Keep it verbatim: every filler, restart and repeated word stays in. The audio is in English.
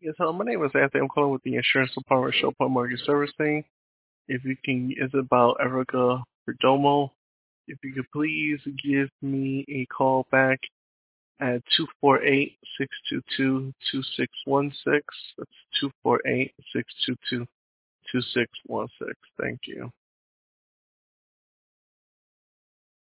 Yes, hello. My name is Anthony. I'm calling with the insurance department, Showpoint Mortgage Servicing. If you can, it's about Erica Perdomo. If you could please give me a call back at two four eight, six two two, two six one six. That's two four eight, six two two, two six one six. Thank you.